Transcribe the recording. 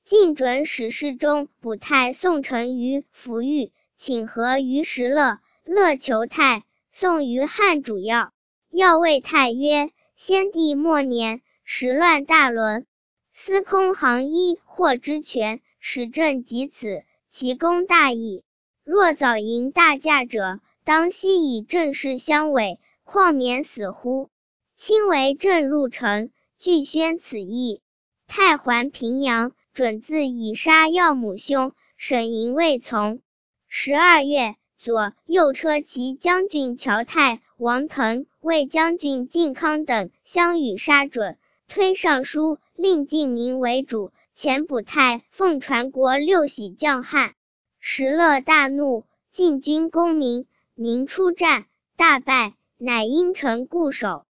晋准使侍中卜泰宋臣于福玉，请和于石勒，勒求泰，宋于汉主要。要谓泰曰：先帝末年，时乱大伦，司空行医获之权，使政及此，其功大矣。若早迎大驾者，当悉以政事相委，况免死乎？亲为政入城，具宣此意。泰还平阳，准自以杀要母兄，沈营未从。12月，左右车骑将军乔泰、王腾、卫将军靖康等相与杀准，推上书，令晋民为主。遣卜泰奉传国六喜降汉。石勒大怒，进军攻民，民出战，大败，乃因城固守。